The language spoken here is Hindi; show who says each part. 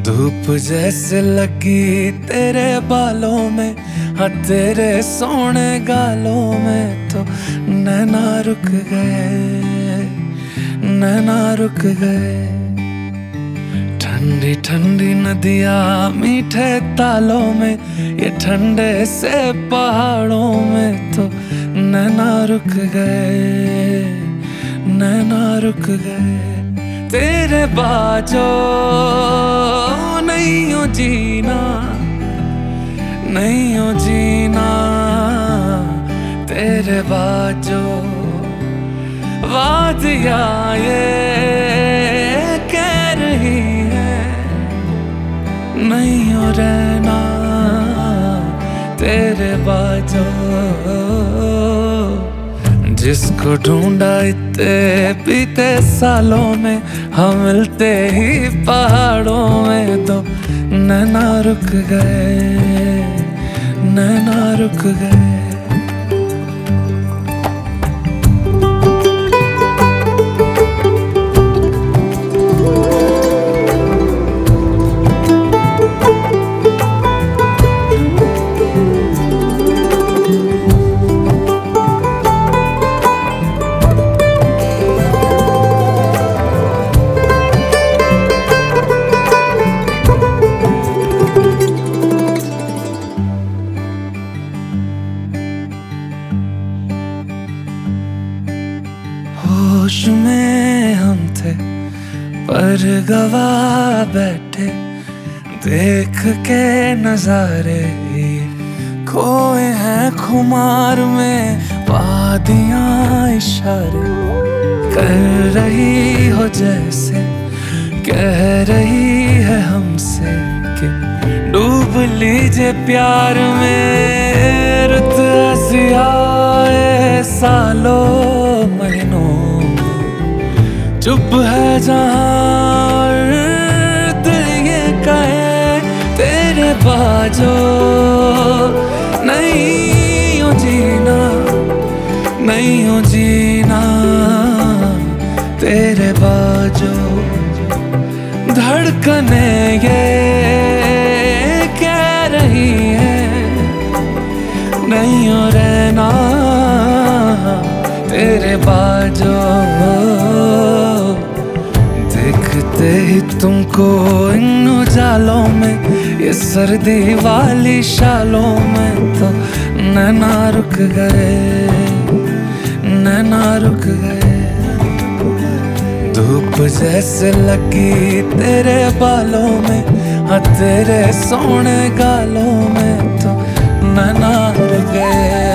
Speaker 1: धूप जैसे लगी तेरे बालों में, हाँ तेरे सोने गालों में तो नैना रुक गए, नैना रुक गए। ठंडी ठंडी नदियाँ मीठे तालों में, ये ठंडे से पहाड़ों में तो नैना रुक गए, नैना रुक गए। तेरे बाजो नहीं हो जीना, नहीं हो जीना, तेरे बाजो वादियाँ ये कह रही है नहीं हो रहना, तेरे बाजो। जिसको ढूंढा इतने बीते सालों में, हम मिलते ही पहाड़ों में तो नैना रुक गए, नैना रुक गए। होश में हम थे पर गवा बैठे, देख के नजारे खोए हैं खुमार में। वादियाँ इशारे कर रही हो जैसे कह रही है हमसे कि डूब लीजिए प्यार में। रुत आए सालों महीनों, चुप है जहाँ दिल ये कहे तेरे बाजो नहीं हो जीना, नहीं हो जीना, तेरे बाजो। धड़कने ये कह रही है नहीं हो रहना, तेरे बाजो। देखते ही तुमको इन उजालों में, ये सर्दी वाली शालों में तो नैना रुक गए, नैना रुक गए। धूप जैसे लगी तेरे बालों में, हाँ तेरे सोने गालों में तो नैना रुक गए।